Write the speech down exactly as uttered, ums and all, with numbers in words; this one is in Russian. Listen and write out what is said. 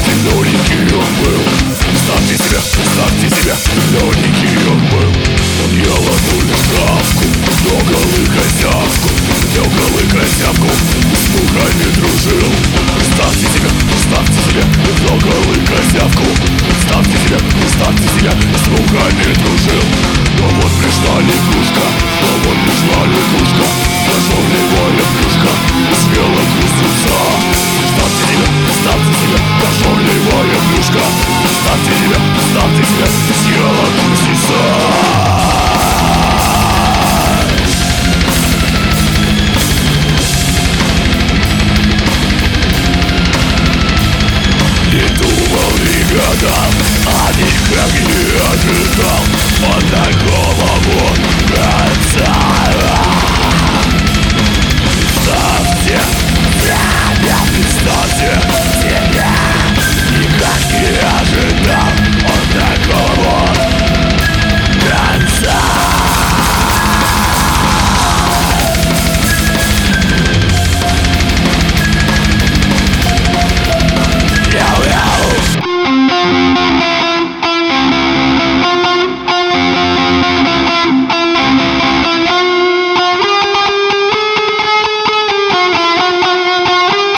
Новенький он был. Представьте себя, представьте себя, новенький он был. Он ел одну лишь травку, много лыкозявку, много лыкозявку, с мухами дружил. Представьте себя, представьте себя, много лыкозявку. Представьте себя, представьте себя, с мухами дружил. Но вот пришла лягушка, но вот пришла лягушка, прожорливая плюшка, съела кузнеца. Представьте себя, представьте себя, прожорливая плюшка. Представьте себя,